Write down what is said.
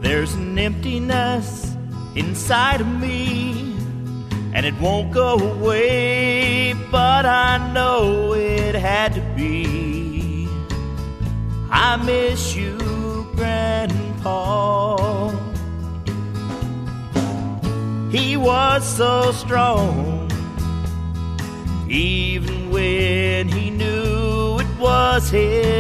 There's an emptiness inside of me, and it won't go away, but I know it had to be. I miss you, Grandpa. He was so strong, even when he knew it was his